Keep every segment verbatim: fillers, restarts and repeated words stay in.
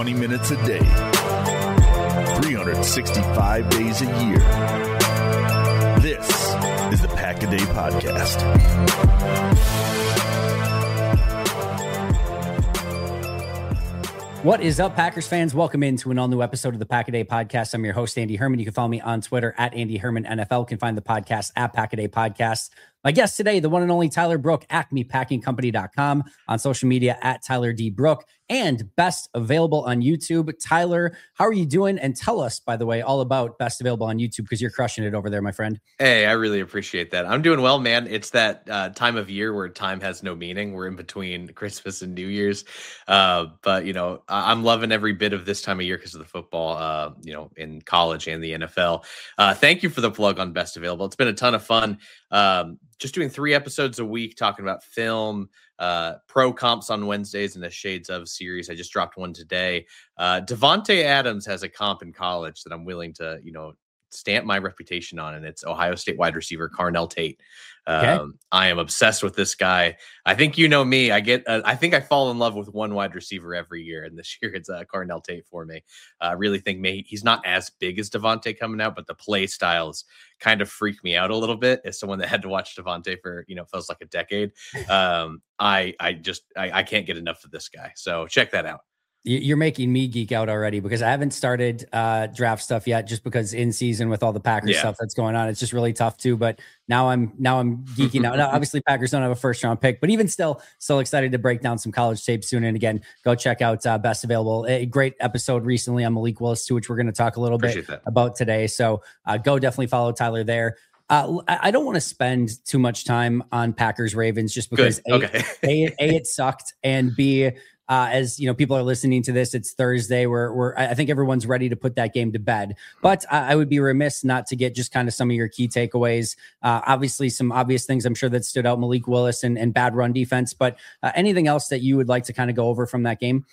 twenty minutes a day, three hundred sixty-five days a year. This is the Pack a Day Podcast. What is up, Packers fans? Welcome into an all-new episode of the Pack a Day Podcast. I'm your host, Andy Herman. You can follow me on Twitter at Andy Herman N F L. You can find the podcast at Pack a Day Podcast. My guest today, the one and only Tyler Brook, acme packing company dot com, on social media at Tyler D. Brook, and Best Available on YouTube. Tyler, how are you doing? And tell us, by the way, all about Best Available on YouTube, because you're crushing it over there, my friend. Hey, I really appreciate that. I'm doing well, man. It's that uh, time of year where time has no meaning. We're in between Christmas and New Year's. Uh, but, you know, I- I'm loving every bit of this time of year because of the football, uh, you know, in college and the N F L. Uh, thank you for the plug on Best Available. It's been a ton of fun. Um, just doing three episodes a week, talking about film, uh, pro comps on Wednesdays, and the Shades of series. I just dropped one today. Uh, Devontae Adams has a comp in college that I'm willing to, you know, stamp my reputation on, and it's Ohio State wide receiver Carnell Tate. Um, okay. I am obsessed with this guy. I think you know me. I get. Uh, I think I fall in love with one wide receiver every year, and this year it's uh, Carnell Tate for me. I uh, really think may, he's not as big as Devontae coming out, but the play styles kind of freak me out a little bit as someone that had to watch Devontae for, you know, feels like a decade. Um, I I just I, I can't get enough of this guy. So check that out. You're making me geek out already, because I haven't started uh, draft stuff yet, just because in season with all the Packers yeah. stuff that's going on, it's just really tough too. But now I'm now I'm geeking out. Now, obviously, Packers don't have a first round pick, but even still, still excited to break down some college tape soon. And again, go check out uh, Best Available. A great episode recently on Malik Willis too, which we're going to talk a little Appreciate bit that. about today. So uh, go definitely follow Tyler there. Uh, I don't want to spend too much time on Packers Ravens, just because a, okay. a, a it sucked, and B, Uh, as you know, people are listening to this, it's Thursday. We're, we're, I think everyone's ready to put that game to bed. But I, I would be remiss not to get just kind of some of your key takeaways. Uh, obviously, some obvious things I'm sure that stood out: Malik Willis and, and bad run defense. But uh, anything else that you would like to kind of go over from that game?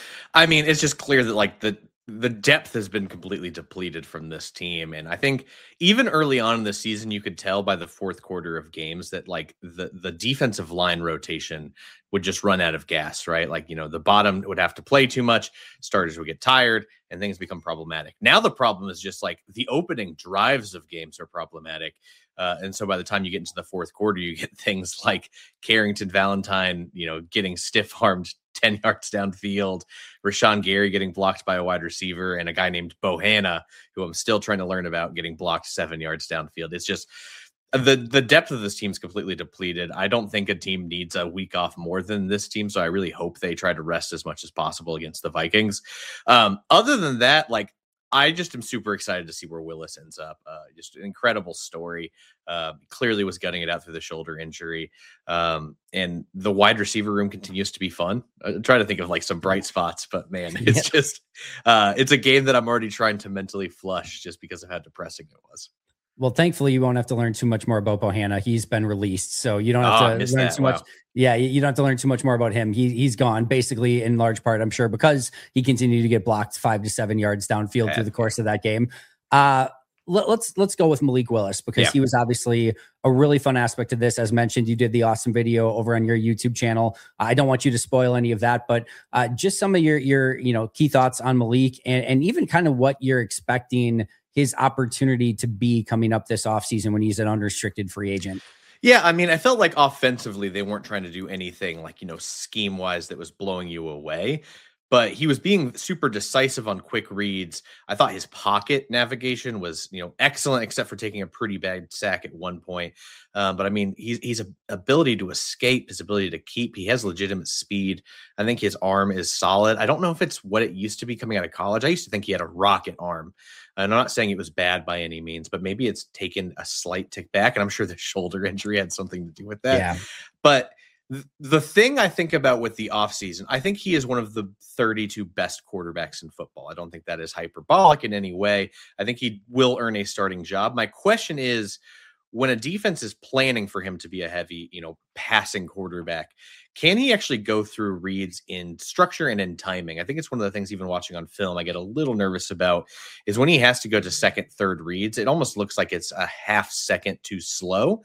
I mean, it's just clear that like the the depth has been completely depleted from this team. And I think even early on in the season, you could tell by the fourth quarter of games that like the, the defensive line rotation would just run out of gas, right? Like, you know, the bottom would have to play too much, starters would get tired, and things become problematic. Now the problem is just like the opening drives of games are problematic. Uh, and so by the time you get into the fourth quarter, you get things like Carrington Valentine, you know, getting stiff-armed ten yards downfield, Rashawn Gary getting blocked by a wide receiver, and a guy named Bohanna, who I'm still trying to learn about, getting blocked seven yards downfield. It's just the the depth of this team is completely depleted. I don't think a team needs a week off more than this team, so I really hope they try to rest as much as possible against the Vikings. Um, other than that, like, I just am super excited to see where Willis ends up. Uh, just an incredible story. Uh, clearly was gutting it out through the shoulder injury. Um, and the wide receiver room continues to be fun. I'm trying to think of like some bright spots, but man, it's yeah. just, uh, it's a game that I'm already trying to mentally flush just because of how depressing it was. Well, thankfully, you won't have to learn too much more about Bohanna. He's been released, so you don't have oh, to learn that. too wow. much. Yeah, you don't have to learn too much more about him. He, he's gone, basically, in large part, I'm sure, because he continued to get blocked five to seven yards downfield yeah. through the course of that game. Uh, let, let's let's go with Malik Willis, because yeah. he was obviously a really fun aspect of this. As mentioned, you did the awesome video over on your YouTube channel. I don't want you to spoil any of that, but uh, just some of your your you know key thoughts on Malik, and, and even kind of what you're expecting his opportunity to be coming up this offseason when he's an unrestricted free agent. Yeah, I mean, I felt like offensively they weren't trying to do anything like, you know, scheme-wise that was blowing you away. But he was being super decisive on quick reads. I thought his pocket navigation was, you know, excellent, except for taking a pretty bad sack at one point. Um, but I mean, he's he's a ability to escape, his ability to keep. He has legitimate speed. I think his arm is solid. I don't know if it's what it used to be coming out of college. I used to think he had a rocket arm. And I'm not saying it was bad by any means, but maybe it's taken a slight tick back. And I'm sure the shoulder injury had something to do with that. Yeah. But the thing I think about with the offseason, I think he is one of the thirty-two best quarterbacks in football. I don't think that is hyperbolic in any way. I think he will earn a starting job. My question is, when a defense is planning for him to be a heavy, you know, passing quarterback, can he actually go through reads in structure and in timing? I think it's one of the things, even watching on film, I get a little nervous about is when he has to go to second, third reads, it almost looks like it's a half second too slow.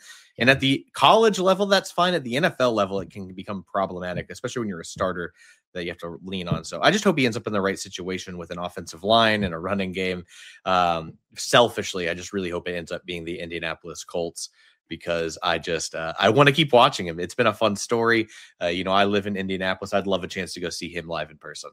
And at the college level, that's fine. At the N F L level, it can become problematic, especially when you're a starter that you have to lean on. So I just hope he ends up in the right situation with an offensive line and a running game. Um, selfishly, I just really hope it ends up being the Indianapolis Colts, because I just, uh, I want to keep watching him. It's been a fun story. Uh, you know, I live in Indianapolis. I'd love a chance to go see him live in person.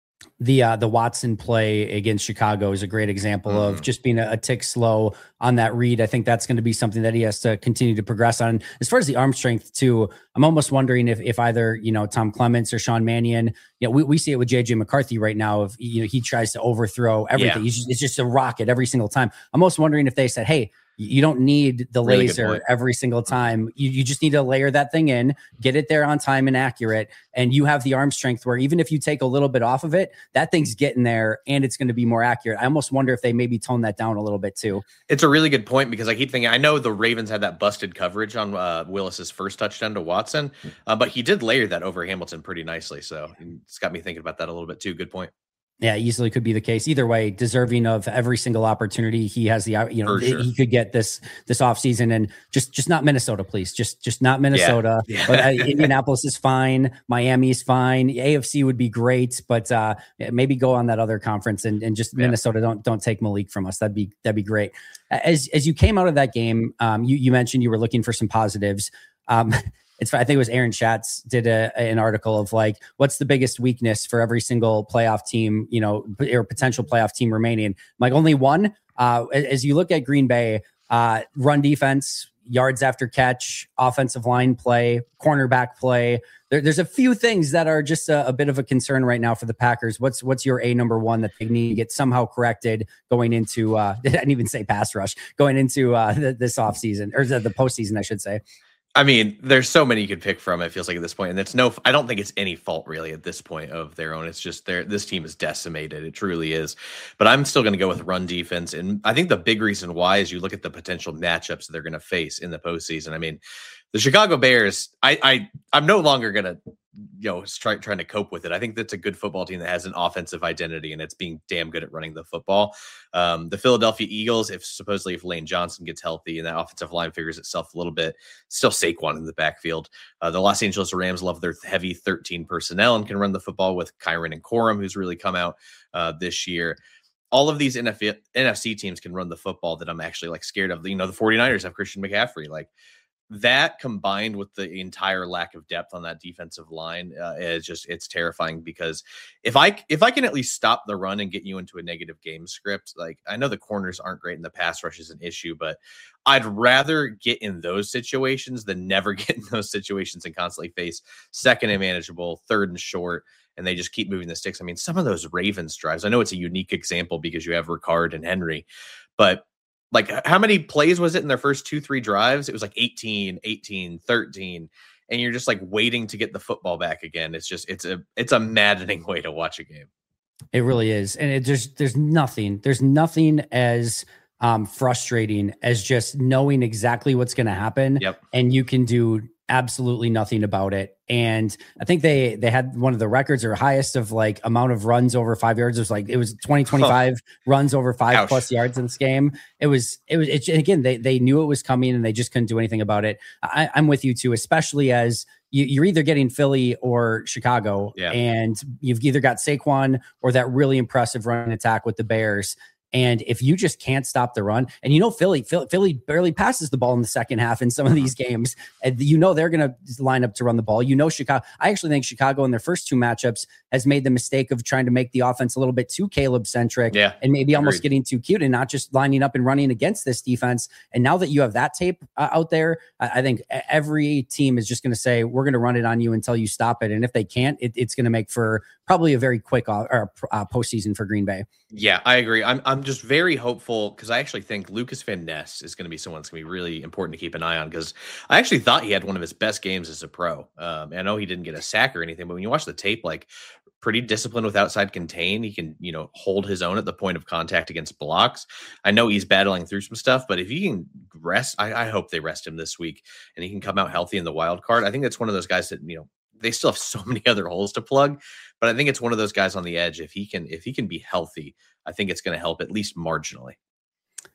The uh, the Watson play against Chicago is a great example mm. of just being a, a tick slow on that read. I think that's going to be something that he has to continue to progress on. As far as the arm strength too, I'm almost wondering if if either, you know, Tom Clements or Sean Mannion, you know, we, we see it with J J McCarthy right now. If, you know, he tries to overthrow everything, yeah. He's just, it's just a rocket every single time. I'm almost wondering if they said, hey, you don't need the really laser every single time. You, you just need to layer that thing in, get it there on time and accurate. And you have the arm strength where even if you take a little bit off of it, that thing's getting there and it's going to be more accurate. I almost wonder if they maybe tone that down a little bit too. It's a really good point, because I keep thinking, I know the Ravens had that busted coverage on uh, Willis's first touchdown to Watson, uh, but he did layer that over Hamilton pretty nicely. So it's got me thinking about that a little bit too. Good point. Yeah, easily could be the case. Either way, deserving of every single opportunity he has. The you know sure. he could get this this offseason, and just just not Minnesota, please. Just just not Minnesota. Yeah. Yeah. But uh, Indianapolis is fine. Miami's fine. A F C would be great, but uh, maybe go on that other conference and, and just yeah. Minnesota. Don't don't take Malik from us. That'd be that'd be great. As as you came out of that game, um, you you mentioned you were looking for some positives. Um, It's, I think it was Aaron Schatz did a, an article of like, what's the biggest weakness for every single playoff team, you know, or potential playoff team remaining? Like only one. Uh, as you look at Green Bay, uh, run defense, yards after catch, offensive line play, cornerback play. There, there's a few things that are just a, a bit of a concern right now for the Packers. What's what's your A number one that they need to get somehow corrected going into? Uh, I didn't even say pass rush going into uh, the, this offseason or the, the postseason, I should say. I mean, there's so many you could pick from, it feels like at this point, and it's no, I don't think it's any fault really at this point of their own. It's just their, this team is decimated. It truly is. But I'm still going to go with run defense. And I think the big reason why is you look at the potential matchups that they're going to face in the postseason. I mean, the Chicago Bears, I, I, I'm no longer going to, you know, try, trying to cope with it. I think that's a good football team that has an offensive identity, and it's being damn good at running the football. Um, the Philadelphia Eagles, if supposedly if Lane Johnson gets healthy and that offensive line figures itself a little bit, still Saquon in the backfield. Uh, the Los Angeles Rams love their heavy thirteen personnel and can run the football with Kyron and Corum, who's really come out uh, this year. All of these N F C teams can run the football that I'm actually like scared of. You know, the 49ers have Christian McCaffrey. Like, that combined with the entire lack of depth on that defensive line uh, is just, it's terrifying, because if I, if I can at least stop the run and get you into a negative game script, like I know the corners aren't great and the pass rush is an issue, but I'd rather get in those situations than never get in those situations and constantly face second and manageable, third and short, and they just keep moving the sticks. I mean, some of those Ravens drives, I know it's a unique example because you have Ricard and Henry, but like, how many plays was it in their first two, three drives? It was like eighteen, eighteen, thirteen. And you're just like waiting to get the football back again. It's just, it's a, it's a maddening way to watch a game. It really is. And it, there's, there's nothing, there's nothing as um, frustrating as just knowing exactly what's going to happen. Yep. And you can do absolutely nothing about it. And I think they they had one of the records or highest of like amount of runs over five yards. It was like it was twenty, twenty-five oh. runs over five Ouch. plus yards in this game. It was it was it, again they they knew it was coming and they just couldn't do anything about it. I, I'm with you too, especially as you, you're either getting Philly or Chicago, yeah. and you've either got Saquon or that really impressive run attack with the Bears. And if you just can't stop the run, and you know Philly, Philly, Philly barely passes the ball in the second half in some of these games, and you know they're going to line up to run the ball. You know Chicago. I actually think Chicago in their first two matchups has made the mistake of trying to make the offense a little bit too Caleb centric, yeah, and maybe agreed. almost getting too cute and not just lining up and running against this defense. And now that you have that tape uh, out there, I, I think every team is just going to say we're going to run it on you until you stop it. And if they can't, it, it's going to make for probably a very quick uh, or, uh, postseason for Green Bay. Yeah, I agree. I'm I'm just very hopeful because I actually think Lucas Van Ness is going to be someone that's going to be really important to keep an eye on, because I actually thought he had one of his best games as a pro. Um, I know he didn't get a sack or anything, but when you watch the tape, like pretty disciplined with outside contain. He can, you know, hold his own at the point of contact against blocks. I know he's battling through some stuff, but if he can rest, I, I hope they rest him this week and he can come out healthy in the wild card. I think that's one of those guys that, you know, they still have so many other holes to plug, but I think it's one of those guys on the edge. If he can, if he can be healthy, I think it's going to help at least marginally.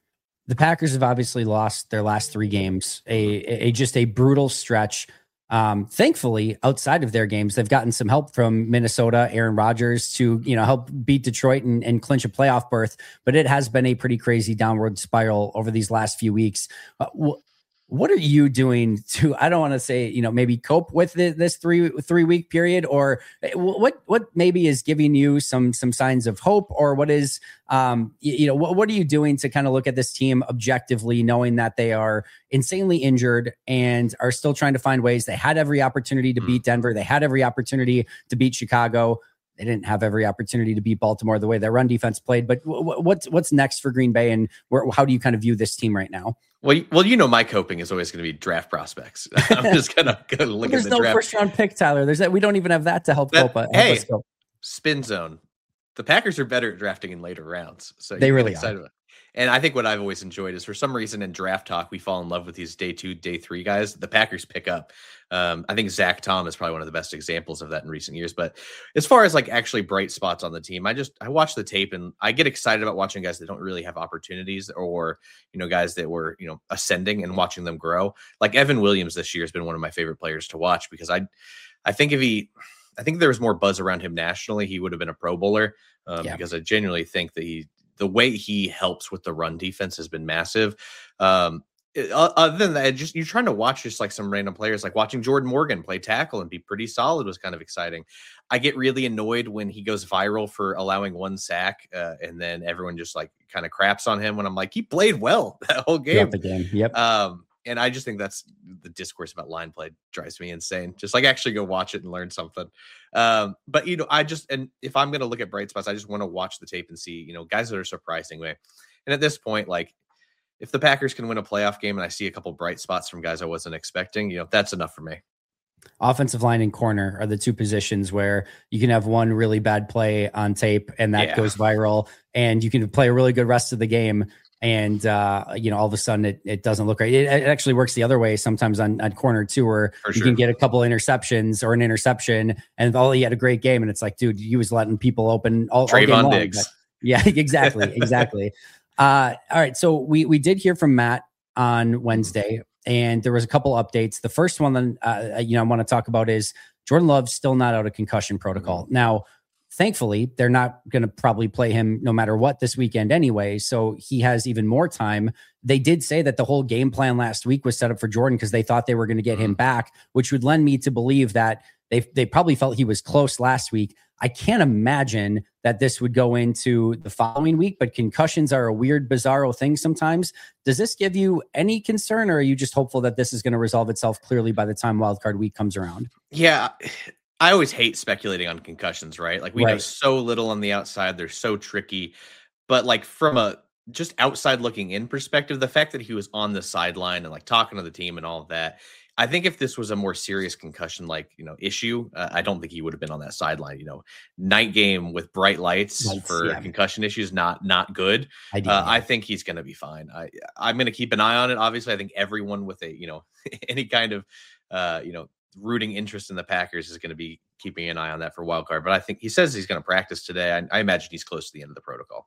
The Packers have obviously lost their last three games, a, a just a brutal stretch. Um, thankfully, outside of their games, they've gotten some help from Minnesota, Aaron Rodgers, to, you know, help beat Detroit and, and clinch a playoff berth. But it has been a pretty crazy downward spiral over these last few weeks. Uh, wh- what are you doing to, I don't want to say, you know, maybe cope with the, this three three week period, or what what maybe is giving you some some signs of hope, or what is, um, you, you know, what, what are you doing to kind of look at this team objectively, knowing that they are insanely injured and are still trying to find ways? They had every opportunity to beat Denver. They had every opportunity to beat Chicago. They didn't have every opportunity to beat Baltimore the way their run defense played. But w- w- what's what's next for Green Bay, and where, how do you kind of view this team right now? Well, well, you know, my coping is always going to be draft prospects. I'm just going to go look There's at the no draft. first round pick, Tyler. There's that. We don't even have that to help That, cope. hey, us cope. Spin zone. The Packers are better at drafting in later rounds. So they really excited are. About. And I think what I've always enjoyed is, for some reason in draft talk, we fall in love with these day two, day three guys. The Packers pick up. Um, I think Zach Tom is probably one of the best examples of that in recent years. But as far as like actually bright spots on the team, I just I watch the tape and I get excited about watching guys that don't really have opportunities, or, you know, guys that were, you know, ascending and watching them grow. Like Evan Williams this year has been one of my favorite players to watch, because I I think if he I think there was more buzz around him nationally, he would have been a Pro Bowler, um, yeah. because I genuinely think that he the way he helps with the run defense has been massive. Um, other than that, just you're trying to watch just like some random players, like watching Jordan Morgan play tackle and be pretty solid was kind of exciting. I get really annoyed when he goes viral for allowing one sack, uh, and then everyone just like kind of craps on him when I'm like, he played well that whole game. The game. Yep. Um, and I just think that's the discourse about line play drives me insane. Just like actually go watch it and learn something. Um, but, you know, I just, and if I'm going to look at bright spots, I just want to watch the tape and see, you know, guys that are surprising me. And at this point, like, if the Packers can win a playoff game and I see a couple bright spots from guys I wasn't expecting, you know, that's enough for me. Offensive line and corner are the two positions where you can have one really bad play on tape and that yeah. goes viral, and you can play a really good rest of the game. And, uh, you know, all of a sudden it, it doesn't look right. It, it actually works the other way sometimes on, on corner too, where For you sure. can get a couple interceptions or an interception and all, he had a great game. And it's like, dude, he was letting people open all, all game long. But, yeah, exactly. Exactly. uh, all right. So we, we did hear from Matt on Wednesday, and there was a couple updates. The first one that, uh, you know, I want to talk about is Jordan Love's still not out of concussion protocol. Mm-hmm. Now, thankfully, they're not going to probably play him no matter what this weekend anyway, so he has even more time. They did say that the whole game plan last week was set up for Jordan because they thought they were going to get him back, which would lend me to believe that they they probably felt he was close last week. I can't imagine that this would go into the following week, but concussions are a weird, bizarro thing sometimes. Does this give you any concern, or are you just hopeful that this is going to resolve itself clearly by the time wildcard week comes around? Yeah. I always hate speculating on concussions, right? Like we right. know so little on the outside. They're so tricky. But like from a just outside looking in perspective, the fact that he was on the sideline and like talking to the team and all of that, I think if this was a more serious concussion, like, you know, issue, uh, I don't think he would have been on that sideline. You know, night game with bright lights, lights for yeah. concussion issues, not not good. I, do, uh, yeah. I think he's going to be fine. I I'm going to keep an eye on it. Obviously, I think everyone with a, you know, any kind of, uh, you know, rooting interest in the Packers is going to be keeping an eye on that for wild card. But I think he says he's going to practice today. I, I imagine he's close to the end of the protocol.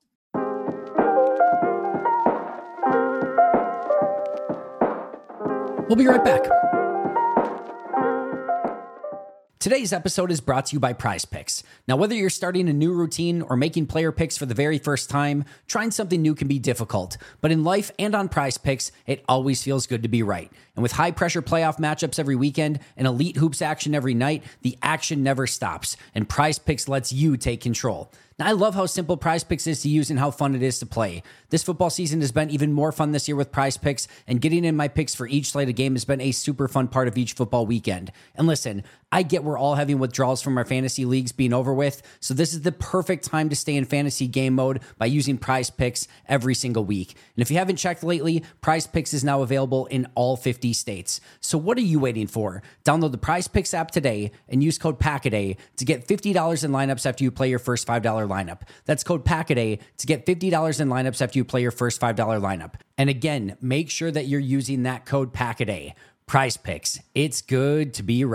We'll be right back. Today's episode is brought to you by Prize Picks. Now, whether you're starting a new routine or making player picks for the very first time, trying something new can be difficult. But in life and on Prize Picks, it always feels good to be right. And with high-pressure playoff matchups every weekend and elite hoops action every night, the action never stops. And Prize Picks lets you take control. Now, I love how simple Prize Picks is to use and how fun it is to play. This football season has been even more fun this year with Prize Picks, and getting in my picks for each slate of game has been a super fun part of each football weekend. And listen, I get we're all having withdrawals from our fantasy leagues being over with, so this is the perfect time to stay in fantasy game mode by using Prize Picks every single week. And if you haven't checked lately, Prize Picks is now available in all fifty states. So what are you waiting for? Download the Prize Picks app today and use code PACKADAY to get fifty dollars in lineups after you play your first five dollars lineup. That's code PACKADAY to get fifty dollars in lineups after you play your first five dollars lineup. And again, make sure that you're using that code PACKADAY. Prize Picks. It's good to be right.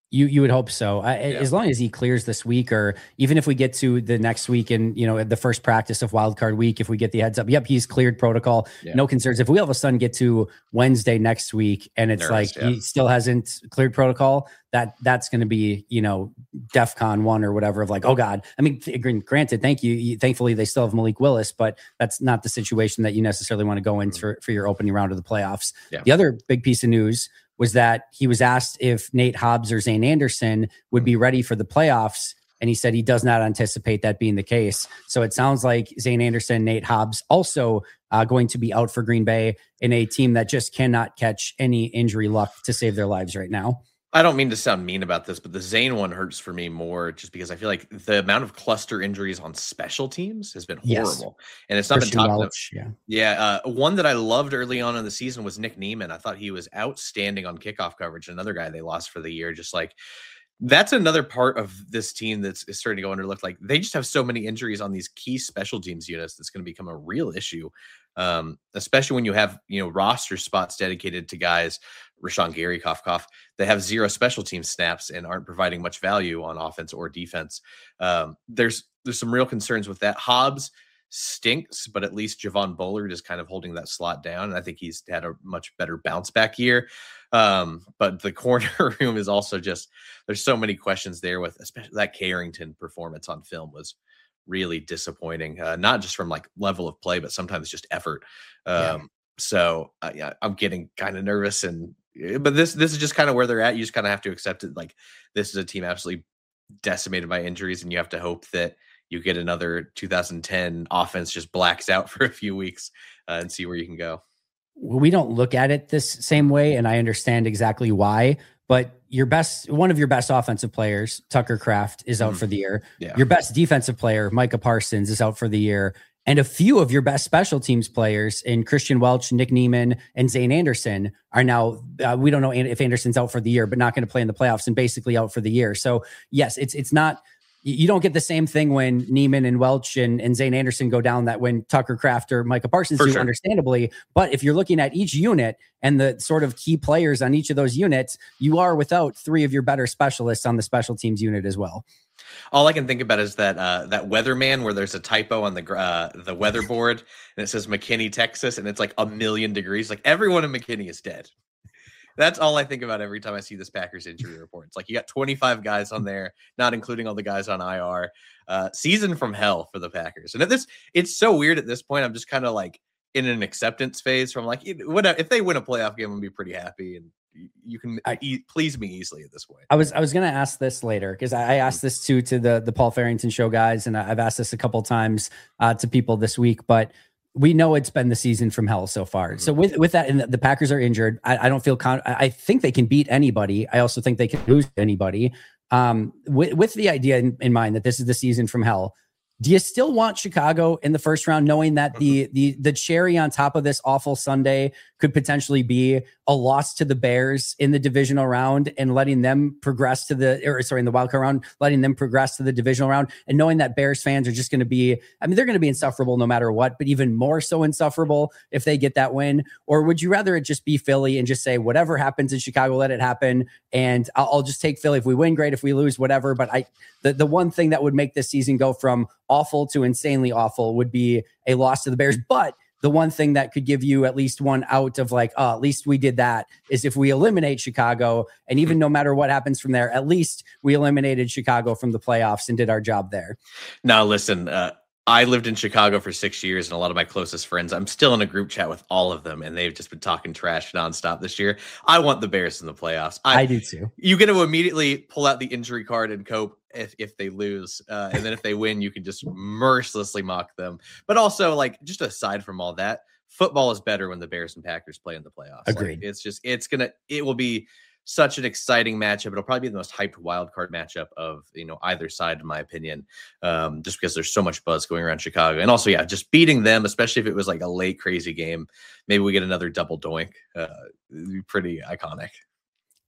You you would hope so. I, Yeah. As long as he clears this week, or even if we get to the next week and, you know, the first practice of wild card week, if we get the heads up, yep, he's cleared protocol, Yeah. no concerns. If we all of a sudden get to Wednesday next week and it's Nervous, like yeah. he still hasn't cleared protocol, that that's going to be, you know, DEFCON one or whatever of like, oh God. I mean, granted, thank you. Thankfully, they still have Malik Willis, but that's not the situation that you necessarily want to go in Mm-hmm. for, for your opening round of the playoffs. Yeah. The other big piece of news was that he was asked if Nate Hobbs or Zane Anderson would be ready for the playoffs. And he said he does not anticipate that being the case. So it sounds like Zane Anderson, Nate Hobbs also uh, going to be out for Green Bay in a team that just cannot catch any injury luck to save their lives right now. I don't mean to sound mean about this, but the Zane one hurts for me more just because I feel like the amount of cluster injuries on special teams has been horrible. Yes. And it's not Christian been talked Welch, about. Yeah. Yeah. Uh, one that I loved early on in the season was Nick Neiman. I thought he was outstanding on kickoff coverage. Another guy they lost for the year. Just like, that's another part of this team that's is starting to go underlooked. Like they just have so many injuries on these key special teams units that's going to become a real issue. Um, especially when you have, you know, roster spots dedicated to guys, Rashawn Gary, cough, cough, they have zero special team snaps and aren't providing much value on offense or defense. Um, there's, there's some real concerns with that. Hobbs stinks, but at least Javon Bullard is kind of holding that slot down. And I think he's had a much better bounce back year. Um, but the corner room is also just, there's so many questions there with, especially that Carrington performance on film was really disappointing, uh, not just from like level of play, but sometimes just effort. Um, yeah. So uh, yeah, I'm getting kind of nervous, and but this this is just kind of where they're at. You just kind of have to accept it. Like this is a team absolutely decimated by injuries, and you have to hope that you get another two thousand ten offense just blacks out for a few weeks uh, and see where you can go. We don't look at it this same way, and I understand exactly why. But your best, one of your best offensive players, Tucker Kraft, is out mm. for the year. Yeah. Your best defensive player, Micah Parsons, is out for the year. And a few of your best special teams players in Christian Welch, Nick Neiman, and Zane Anderson are now, uh, we don't know if Anderson's out for the year, but not going to play in the playoffs and basically out for the year. So yes, it's it's not, you don't get the same thing when Neiman and Welch and, and Zane Anderson go down that when Tucker Kraft or Micah Parsons for do, sure. understandably. But if you're looking at each unit and the sort of key players on each of those units, you are without three of your better specialists on the special teams unit as well. All I can think about is that uh, that weatherman where there's a typo on the uh, the weather board and it says McKinney, Texas, and it's like a million degrees. Like everyone in McKinney is dead. That's all I think about every time I see this Packers injury report. It's like you got twenty-five guys on there, not including all the guys on I R. Uh, season from hell for the Packers. And at this, it's so weird at this point. I'm just kind of like in an acceptance phase from like, whatever. If they win a playoff game, I'm gonna be pretty happy, and you can I, e- please me easily at this point. I was I was going to ask this later because I, I asked this too to the the Paul Farrington Show guys, and I've asked this a couple times uh, to people this week. But we know it's been the season from hell so far. Mm-hmm. So with with that, and the, the Packers are injured. I, I don't feel con- I think they can beat anybody. I also think they can lose anybody. Um, with with the idea in, in mind that this is the season from hell. Do you still want Chicago in the first round, knowing that the the the cherry on top of this awful Sunday could potentially be a loss to the Bears in the divisional round and letting them progress to the, or sorry, in the wild card round, letting them progress to the divisional round, and knowing that Bears fans are just going to be, I mean, they're going to be insufferable no matter what, but even more so insufferable if they get that win? Or would you rather it just be Philly and just say, whatever happens in Chicago, let it happen, and I'll, I'll just take Philly. If we win, great. If we lose, whatever. But I, the, the one thing that would make this season go from awful to insanely awful would be a loss to the Bears. But the one thing that could give you at least one out of like, oh, at least we did that, is if we eliminate Chicago. And even no matter what happens from there, at least we eliminated Chicago from the playoffs and did our job there. Now, listen, uh, I lived in Chicago for six years, and a lot of my closest friends, I'm still in a group chat with all of them, and they've just been talking trash nonstop this year. I want the Bears in the playoffs. I, I do too. You get to immediately pull out the injury card and cope if, if they lose. Uh, and then if they win, you can just mercilessly mock them. But also, like, just aside from all that, football is better when the Bears and Packers play in the playoffs. Agreed. Like, it's just, it's going to, it will be such an exciting matchup. It'll probably be the most hyped wild card matchup of, you know, either side, in my opinion, um, just because there's so much buzz going around Chicago. And also, yeah, just beating them, especially if it was like a late crazy game, maybe we get another double doink. Uh, it'd be pretty iconic.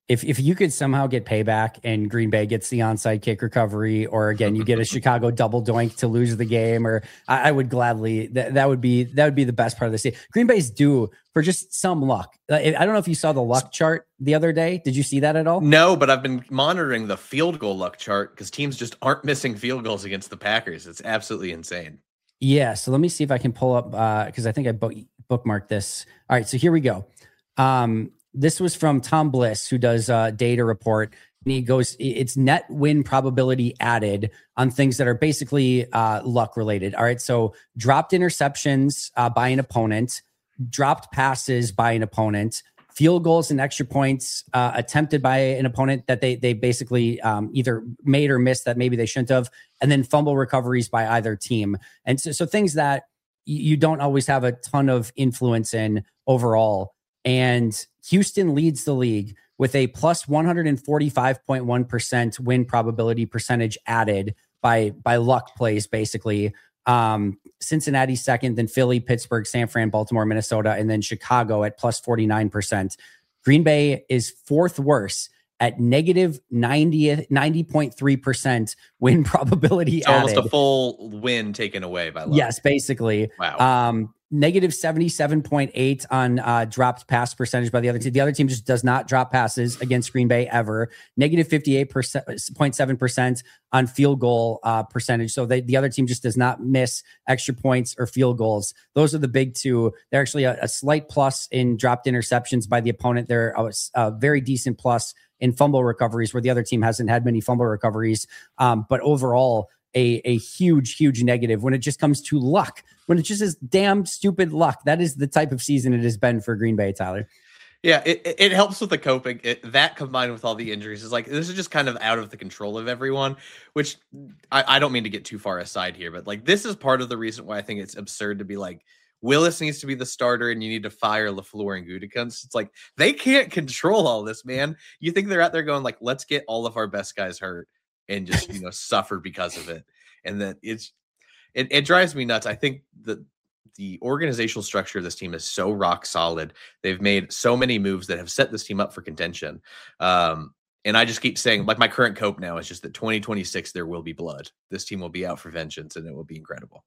if if you could somehow get payback and Green Bay gets the onside kick recovery, or again you get a Chicago double doink to lose the game, or I, I would gladly that that would be that would be the best part of the season. Green Bay's due for just some luck. I don't know if you saw the luck chart the other day. Did you see that at all? No, but I've been monitoring the field goal luck chart because teams just aren't missing field goals against the Packers. It's absolutely insane. Yeah. So let me see if I can pull up because uh, I think I book, bookmarked this. All right. So here we go. Um, This was from Tom Bliss, who does a data report. And he goes, it's net win probability added on things that are basically uh, luck related. All right. So dropped interceptions uh, by an opponent, dropped passes by an opponent, field goals and extra points uh, attempted by an opponent that they they basically um, either made or missed that maybe they shouldn't have, and then fumble recoveries by either team. And so, so things that you don't always have a ton of influence in overall. And Houston leads the league with a plus one hundred forty-five point one percent win probability percentage added by, by luck plays, basically. Um, Cincinnati second, then Philly, Pittsburgh, San Fran, Baltimore, Minnesota, and then Chicago at plus forty-nine percent. Green Bay is fourth worst at negative ninety point three percent win probability so added. Almost a full win taken away by luck. Yes, basically. Wow. Um, negative seventy-seven point eight on uh, dropped pass percentage by the other team. The other team just does not drop passes against Green Bay ever. Negative fifty-eight point seven percent on field goal uh, percentage. So they, the other team just does not miss extra points or field goals. Those are the big two. They're actually a, a slight plus in dropped interceptions by the opponent. They're a, a very decent plus in fumble recoveries, where the other team hasn't had many fumble recoveries. Um, but overall, a, a huge, huge negative when it just comes to luck, when it just is damn stupid luck. That is the type of season it has been for Green Bay, Tyler. Yeah, it, it helps with the coping. It, that combined with all the injuries is like, this is just kind of out of the control of everyone, which I, I don't mean to get too far aside here, but like, this is part of the reason why I think it's absurd to be like, Willis needs to be the starter and you need to fire LaFleur and Gutekunst. It's like, they can't control all this, man. You think they're out there going like, let's get all of our best guys hurt and just, you know, suffer because of it. And that it's, it, it drives me nuts. I think that the organizational structure of this team is so rock solid. They've made so many moves that have set this team up for contention. Um, and I just keep saying, like, my current cope now is just that twenty twenty-six, there will be blood. This team will be out for vengeance and it will be incredible.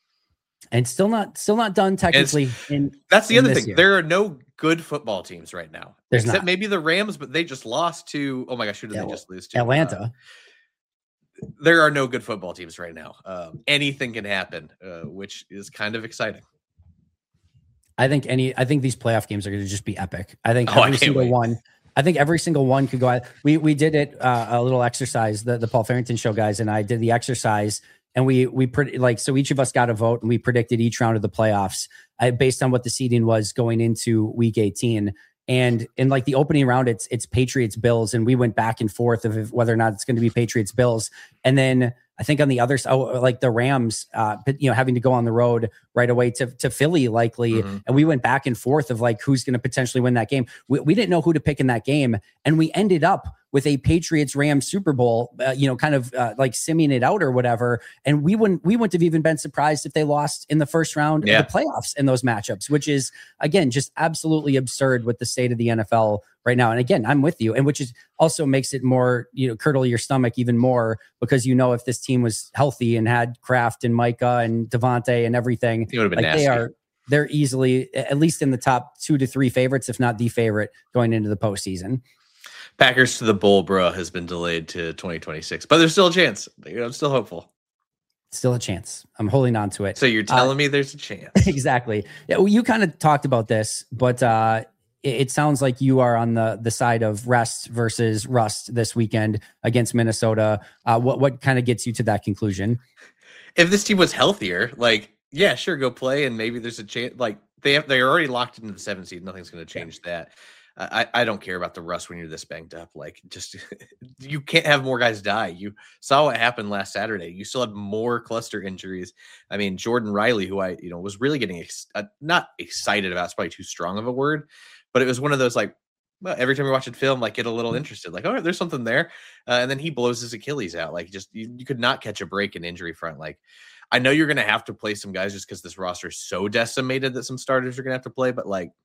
And still not, still not done technically. In, that's the in other thing. Year. There are no good football teams right now, There's except not. maybe the Rams, but they just lost to, oh my gosh, who did yeah, they just lose to? Atlanta. Uh, there are no good football teams right now. Um, anything can happen, uh, which is kind of exciting. I think any, I think these playoff games are going to just be epic. I think oh, every I single wait. one, I think every single one could go out. We, we did it, uh, a little exercise, the, the Paul Farrington show guys and I did the exercise. And we, we pretty like, so each of us got a vote and we predicted each round of the playoffs uh, based on what the seeding was going into week eighteen. And in like the opening round, it's, it's Patriots Bills. And we went back and forth of if, whether or not it's going to be Patriots Bills. And then I think on the other side, oh, like the Rams, uh, you know, having to go on the road right away to, to Philly likely. Mm-hmm. And we went back and forth of like, who's going to potentially win that game. We, we didn't know who to pick in that game. And we ended up with a Patriots Rams Super Bowl, uh, you know, kind of uh, like simming it out or whatever. And we wouldn't, we wouldn't have even been surprised if they lost in the first round yeah. of the playoffs in those matchups, which is again, just absolutely absurd with the state of the N F L right now. And again, I'm with you. And which is also makes it more, you know, curdle your stomach even more because, you know, if this team was healthy and had Kraft and Micah and Devontae and everything, it would have been like nasty. they are, they're easily at least in the top two to three favorites, if not the favorite going into the postseason. Packers to the bowl, bro, has been delayed to twenty twenty-six, but there's still a chance. I'm still hopeful. Still a chance. I'm holding on to it. So you're telling uh, me there's a chance. Exactly. Yeah. Well, you kind of talked about this, but uh, it, it sounds like you are on the the side of rest versus rust this weekend against Minnesota. Uh, what what kind of gets you to that conclusion? If this team was healthier, like, yeah, sure, go play, and maybe there's a chance. Like they have, they're already locked into the seventh seed. Nothing's going to change yeah. that. I, I don't care about the rust when you're this banged up. Like, just you can't have more guys die. You saw what happened last Saturday. You still had more cluster injuries. I mean, Jordan Riley, who I you know was really getting ex- uh, not excited about. It's probably too strong of a word, but it was one of those like well, every time you're watching film, like get a little interested. Like, oh, there's something there, uh, and then he blows his Achilles out. Like, just you, you could not catch a break in injury front. Like, I know you're going to have to play some guys just because this roster is so decimated that some starters are going to have to play, but like.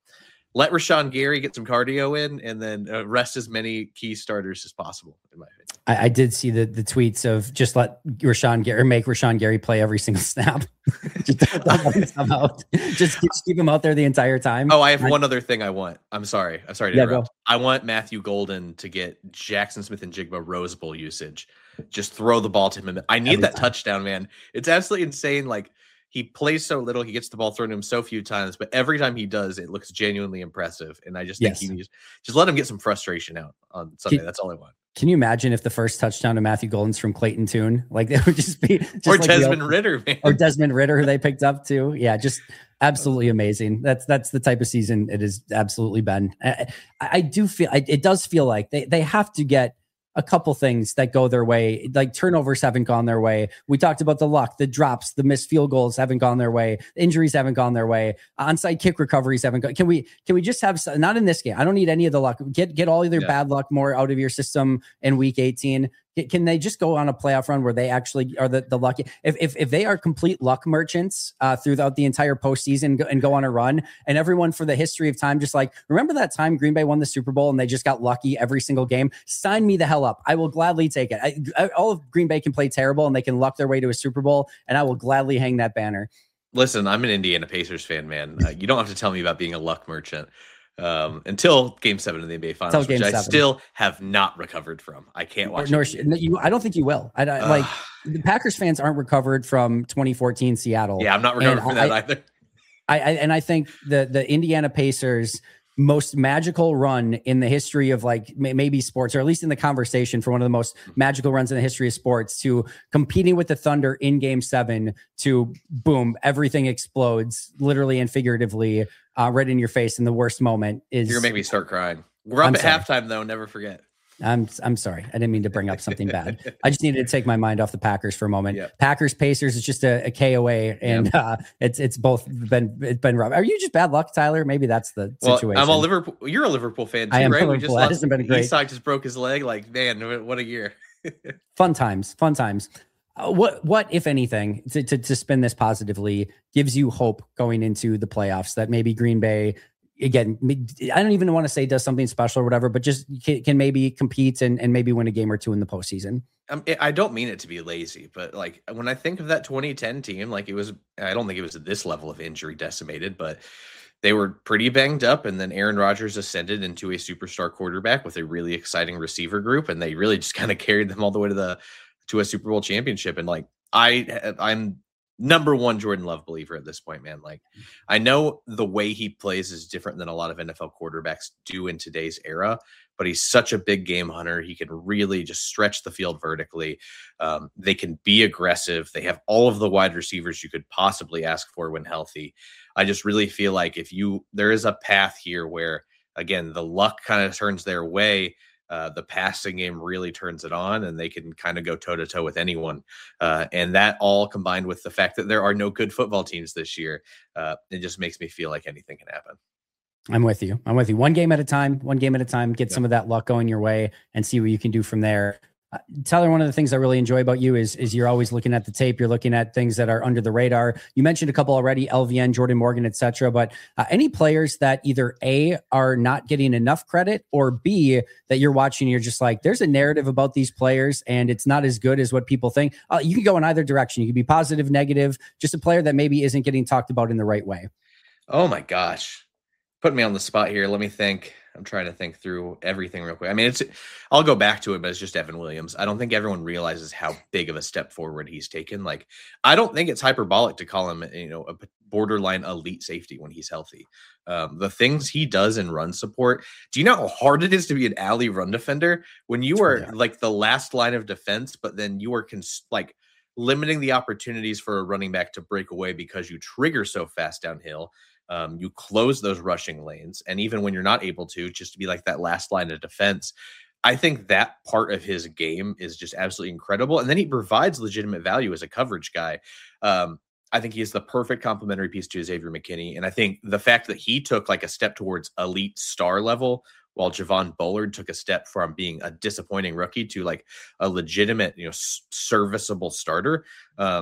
let Rashawn Gary get some cardio in, and then uh, rest as many key starters as possible, in my opinion. I, I did see the the tweets of just let Rashawn Gary, or make Rashawn Gary play every single snap. just, don't, don't let him out. Just, just keep him out there the entire time. Oh, I have I, one other thing I want. I'm sorry. I'm sorry to yeah, interrupt. Go. I want Matthew Golden to get Jackson Smith-Njigba Rose Bowl usage. Just throw the ball to him. I need every that time. touchdown, man. It's absolutely insane. Like, he plays so little, he gets the ball thrown to him so few times, but every time he does, it looks genuinely impressive. And I just think yes. he needs just let him get some frustration out on Sunday. Can, That's all I want. Can you imagine if the first touchdown to Matthew Golden's from Clayton Tune? Like, that would just be just or like Desmond Ridder, man. Or Desmond Ridder, who they picked up too. Yeah, just absolutely amazing. That's that's the type of season it has absolutely been. I, I do feel I, it does feel like they they have to get a couple things that go their way. Like, turnovers haven't gone their way. We talked about the luck, the drops, the missed field goals haven't gone their way. Injuries haven't gone their way. Onside kick recoveries haven't gone. Can we, can we just have, not in this game. I don't need any of the luck. Get, get all of your yeah. bad luck more out of your system in week eighteen. Can they just go on a playoff run where they actually are the, the lucky? If, if if they are complete luck merchants uh, throughout the entire postseason and go on a run, and everyone for the history of time, just like, remember that time Green Bay won the Super Bowl and they just got lucky every single game? Sign me the hell up. I will gladly take it. I, I, all of Green Bay can play terrible and they can luck their way to a Super Bowl, and I will gladly hang that banner. Listen, I'm an Indiana Pacers fan, man. Uh, you don't have to tell me about being a luck merchant. Um, until Game Seven of the N B A Finals, which I still have not recovered from. I can't watch. Nor, it. You, I don't think you will. I, I like the Packers fans aren't recovered from twenty fourteen Seattle. Yeah, I'm not recovered from that I, either. I, I and I think the the Indiana Pacers' most magical run in the history of like maybe sports, or at least in the conversation for one of the most magical runs in the history of sports, to competing with the Thunder in Game Seven, to boom, everything explodes literally and figuratively. Uh, right in your face in the worst moment is. You're gonna make me start crying. We're up I'm at sorry. halftime though. Never forget. I'm I'm sorry. I didn't mean to bring up something bad. I just needed to take my mind off the Packers for a moment. Yep. Packers Pacers is just a, a K away, and yep. uh, it's it's both been it's been rough. Are you just bad luck, Tyler? Maybe that's the well, situation. I'm a Liverpool. You're a Liverpool fan too, I am right? Liverpool. We just that hasn't been great. Isak just broke his leg. Like, man, what a year. Fun times. Fun times. Uh, what, what, if anything, to, to to spin this positively, gives you hope going into the playoffs that maybe Green Bay, again, I don't even want to say does something special or whatever, but just can, can maybe compete and, and maybe win a game or two in the postseason? Um, I don't mean it to be lazy, but like when I think of that twenty ten team, like it was, I don't think it was at this level of injury decimated, but they were pretty banged up. And then Aaron Rodgers ascended into a superstar quarterback with a really exciting receiver group. And they really just kind of carried them all the way to the, to a Super Bowl championship. And like, I, I'm, number one Jordan Love believer at this point, man. Like, I know the way he plays is different than a lot of N F L quarterbacks do in today's era, but he's such a big game hunter. He can really just stretch the field vertically. Um, they can be aggressive. They have all of the wide receivers you could possibly ask for when healthy. I just really feel like if you, there is a path here where, again, the luck kind of turns their way. Uh, the passing game really turns it on, and they can kind of go toe to toe with anyone. Uh, and that all combined with the fact that there are no good football teams this year, uh, it just makes me feel like anything can happen. I'm with you. I'm with you. One game at a time, one game at a time, get yeah. some of that luck going your way and see what you can do from there. Uh, Tyler, one of the things I really enjoy about you is, is you're always looking at the tape. You're looking at things that are under the radar. You mentioned a couple already, L V N, Jordan Morgan, et cetera. But uh, any players that either A, are not getting enough credit, or B, that you're watching, you're just like, there's a narrative about these players and it's not as good as what people think. Uh, you can go in either direction. You can be positive, negative, just a player that maybe isn't getting talked about in the right way. Oh my gosh. Put me on the spot here. Let me think. I'm trying to think through everything real quick. I mean, it's, I'll go back to it, but it's just Evan Williams. I don't think everyone realizes how big of a step forward he's taken. Like, I don't think it's hyperbolic to call him, you know, a borderline elite safety when he's healthy. Um, the things he does in run support. Do you know how hard it is to be an alley run defender when you are yeah. like the last line of defense, but then you are cons- like limiting the opportunities for a running back to break away because you trigger so fast downhill. Um, you close those rushing lanes. And even when you're not able to, just to be like that last line of defense, I think that part of his game is just absolutely incredible. And then he provides legitimate value as a coverage guy. Um, I think he is the perfect complementary piece to Xavier McKinney. And I think the fact that he took like a step towards elite star level, while Javon Bullard took a step from being a disappointing rookie to like a legitimate, you know, s- serviceable starter. Um,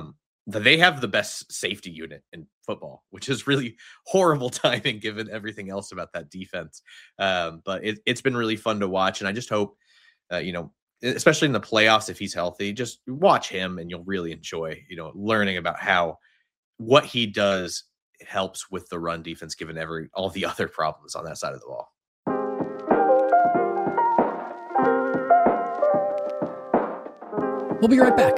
they have the best safety unit in football, which is really horrible timing given everything else about that defense. Um, but it, it's been really fun to watch. And I just hope, uh, you know, especially in the playoffs, if he's healthy, just watch him and you'll really enjoy, you know, learning about how what he does helps with the run defense, given every all the other problems on that side of the ball. We'll be right back.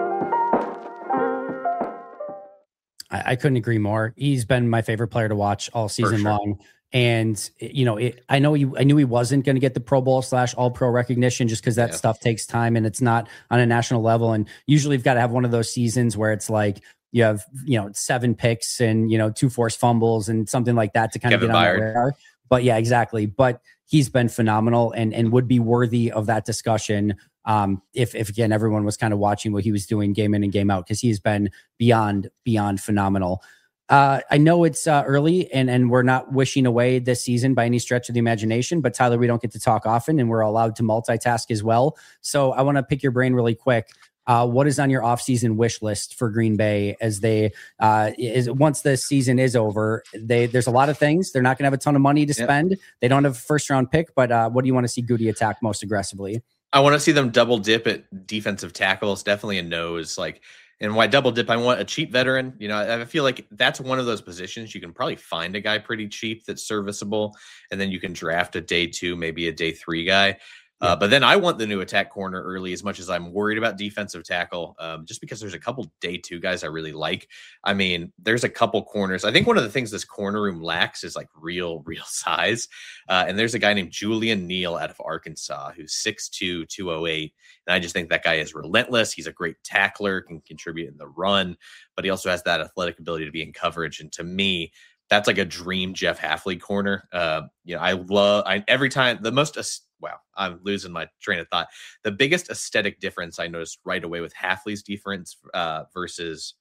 I, I couldn't agree more. He's been my favorite player to watch all season sure. long. And, you know, it, I know he, I knew he wasn't going to get the Pro Bowl slash all pro recognition just because that yeah. stuff takes time and it's not on a national level. And usually you've got to have one of those seasons where it's like you have, you know, seven picks and, you know, two forced fumbles and something like that to kind Kevin of get Byard. on the radar. But yeah, exactly. But he's been phenomenal and, and would be worthy of that discussion. Um, if, if again, everyone was kind of watching what he was doing game in and game out, because he's been beyond, beyond phenomenal. Uh, I know it's uh, early and, and we're not wishing away this season by any stretch of the imagination, but Tyler, we don't get to talk often and we're allowed to multitask as well. So I want to pick your brain really quick. Uh, what is on your offseason wish list for Green Bay as they, uh, is once the season is over, they, there's a lot of things. They're not going to have a ton of money to spend. Yep. They don't have a first round pick, but uh, what do you want to see Goody attack most aggressively? I want to see them double dip at defensive tackles, definitely a nose. Like, and why double dip? I want a cheap veteran. You know, I feel like that's one of those positions you can probably find a guy pretty cheap that's serviceable, and then you can draft a day two, maybe a day three guy. Uh, but then I want the new attack corner early, as much as I'm worried about defensive tackle, um, just because there's a couple day two guys I really like. I mean, there's a couple corners. I think one of the things this corner room lacks is like real, real size. Uh, and there's a guy named Julian Neal out of Arkansas who's six two, two oh eight. And I just think that guy is relentless. He's a great tackler, can contribute in the run, but he also has that athletic ability to be in coverage. And to me, that's like a dream Jeff Hafley corner. Uh, you know, I love I, every time the most. Wow, I'm losing my train of thought. The biggest aesthetic difference I noticed right away with Hafley's defense uh, versus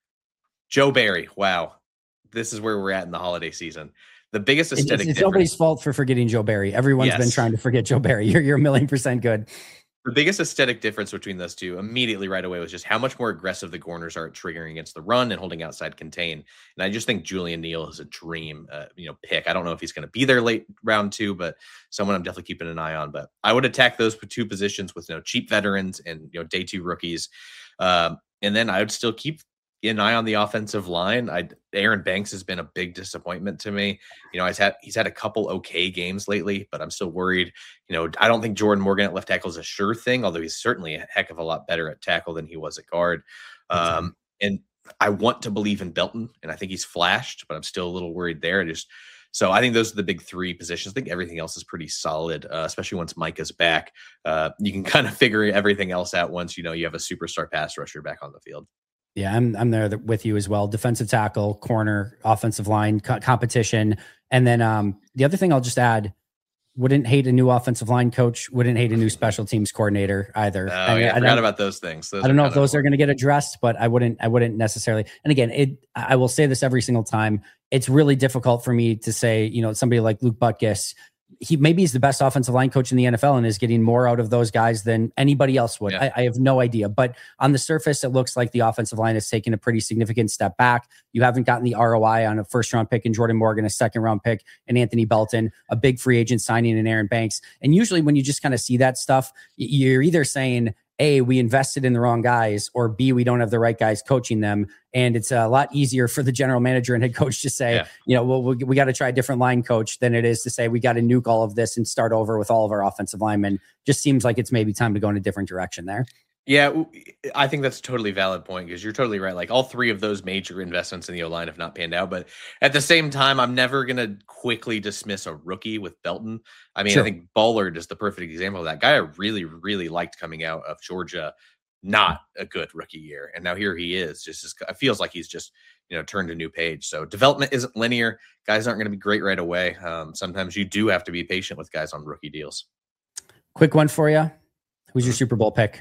Joe Barry. Wow, this is where we're at in the holiday season. The biggest aesthetic it's, it's difference. Nobody's fault for forgetting Joe Barry. Everyone's yes. been trying to forget Joe Barry. You're you're a million percent good. The biggest aesthetic difference between those two immediately right away was just how much more aggressive the corners are at triggering against the run and holding outside contain. And I just think Julian Neal is a dream, uh, you know, pick. I don't know if he's going to be there late round two, but someone I'm definitely keeping an eye on. But I would attack those two positions with, you know, cheap veterans and, you know, day two rookies. Um, and then I would still keep an eye on the offensive line. I Aaron Banks has been a big disappointment to me. You know, he's had he's had a couple okay games lately, but I'm still worried. You know, I don't think Jordan Morgan at left tackle is a sure thing, although he's certainly a heck of a lot better at tackle than he was at guard. Um, and I want to believe in Belton, and I think he's flashed, but I'm still a little worried there. I just so I think those are the big three positions. I think everything else is pretty solid, uh, especially once Micah's back. Uh, you can kind of figure everything else out once you know you have a superstar pass rusher back on the field. Yeah, I'm I'm there with you as well. Defensive tackle, corner, offensive line co- competition, and then um, the other thing I'll just add: wouldn't hate a new offensive line coach. Wouldn't hate a new special teams coordinator either. Oh, I, mean, yeah, I, I forgot about those things. Those I don't know if those are going to get addressed, but I wouldn't. I wouldn't necessarily. And again, it. I will say this every single time. It's really difficult for me to say, you know, somebody like Luke Butkus. He maybe he's the best offensive line coach in the N F L and is getting more out of those guys than anybody else would. Yeah. I, I have no idea, but on the surface, it looks like the offensive line has taken a pretty significant step back. You haven't gotten the R O I on a first round pick in Jordan Morgan, a second round pick in Anthony Belton, a big free agent signing in Aaron Banks. And usually when you just kind of see that stuff, you're either saying, A, we invested in the wrong guys, or B, we don't have the right guys coaching them. And it's a lot easier for the general manager and head coach to say, yeah. you know, well, we, we got to try a different line coach than it is to say we got to nuke all of this and start over with all of our offensive linemen. Just seems like it's maybe time to go in a different direction there. Yeah, I think that's a totally valid point because you're totally right. Like all three of those major investments in the O-line have not panned out. But at the same time, I'm never going to quickly dismiss a rookie with Belton. I mean, sure. I think Bullard is the perfect example of that. Guy I really, really liked coming out of Georgia. Not a good rookie year. And now here he is. Just as, it feels like he's just, you know, turned a new page. So development isn't linear. Guys aren't going to be great right away. Um, sometimes you do have to be patient with guys on rookie deals. Quick one for you. Who's your Super Bowl pick?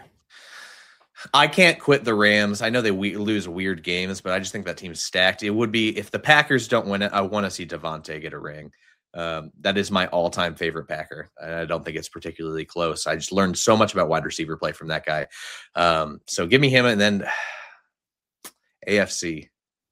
I can't quit the Rams. I know they we- lose weird games, but I just think that team's stacked. It would be, if the Packers don't win it, I want to see Devontae get a ring. Um, that is my all-time favorite Packer. I don't think it's particularly close. I just learned so much about wide receiver play from that guy. Um, so give me him, and then A F C.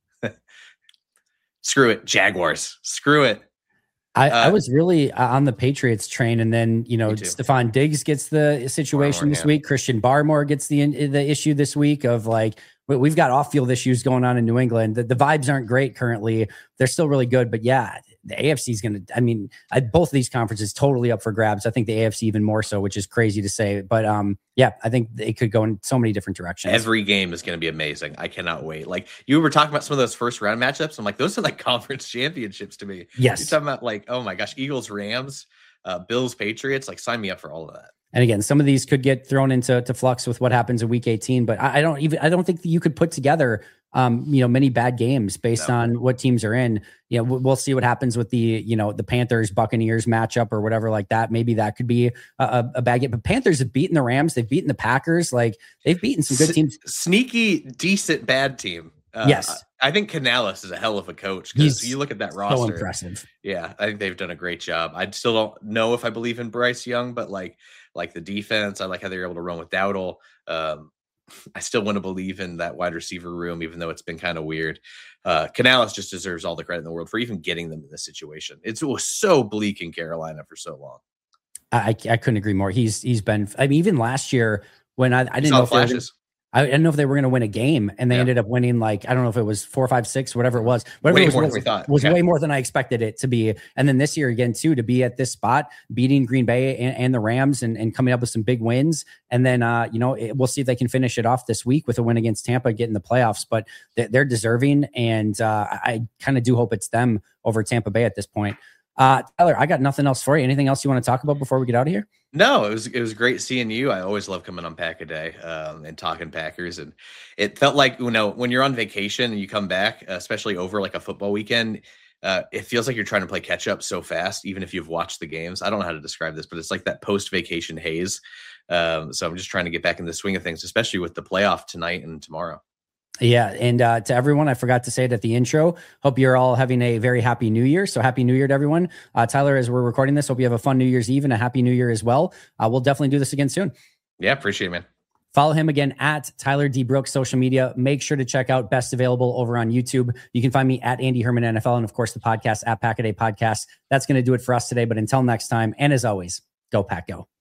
Screw it. Jaguars. Screw it. I, uh, I was really on the Patriots train, and then, you know, Stephon Diggs gets the situation this week. Christian Barmore gets the the issue this week of like, we've got off-field issues going on in New England. The, the vibes aren't great currently. They're still really good, but yeah, the A F C is going to, I mean, I, both of these conferences totally up for grabs. I think the A F C even more so, which is crazy to say, but um, yeah, I think it could go in so many different directions. Every game is going to be amazing. I cannot wait. Like, you were talking about some of those first round matchups. I'm like, those are like conference championships to me. Yes. You're talking about like, oh my gosh, Eagles, Rams, uh, Bills, Patriots, like sign me up for all of that. And again, some of these could get thrown into to flux with what happens in week eighteen, but I, I don't even, I don't think that you could put together, um, you know, many bad games based no. on what teams are in. You know, we'll see what happens with the, you know, the Panthers Buccaneers matchup or whatever like that. Maybe that could be a, a bad game, but Panthers have beaten the Rams. They've beaten the Packers. Like, they've beaten some good teams. Sneaky, decent, bad team. Uh, yes. I think Canales is a hell of a coach, because you look at that roster. So impressive. Yeah. I think they've done a great job. I still don't know if I believe in Bryce Young, but like, like the defense, I like how they're able to run with Dowdle. Um, I still want to believe in that wide receiver room, even though it's been kind of weird. Uh, Canales just deserves all the credit in the world for even getting them in this situation. It's, it was so bleak in Carolina for so long. I, I couldn't agree more. He's he's been. I mean, even last year when I, I didn't know if flashes. I didn't know if they were going to win a game, and they yeah. ended up winning like, I don't know if it was four, five, six, whatever it was. Whatever way it was, more was, than we thought. was okay. way more than I expected it to be. And then this year again too, to be at this spot, beating Green Bay and, and the Rams, and, and coming up with some big wins. And then uh, you know, it, we'll see if they can finish it off this week with a win against Tampa, getting the playoffs. But they, they're deserving, and uh, I kind of do hope it's them over Tampa Bay at this point. Uh, Tyler, I got nothing else for you. Anything else you want to talk about before we get out of here? No, it was it was great seeing you. I always love coming on Pack a Day um, and talking Packers, and it felt like, you know, when you're on vacation and you come back, especially over like a football weekend, uh, it feels like you're trying to play catch up so fast, even if you've watched the games. I don't know how to describe this, but it's like that post vacation haze. Um, so I'm just trying to get back in the swing of things, especially with the playoff tonight and tomorrow. Yeah. And uh, to everyone, I forgot to say it at the intro. Hope you're all having a very happy New Year. So happy New Year to everyone. Uh, Tyler, as we're recording this, hope you have a fun New Year's Eve and a happy New Year as well. Uh, we'll definitely do this again soon. Yeah, appreciate it, man. Follow him again at Tyler D. Brooks, social media. Make sure to check out Best Available over on YouTube. You can find me at Andy Herman N F L, and of course the podcast at Pack a Day Podcast. That's going to do it for us today. But until next time, and as always, go Pack Go.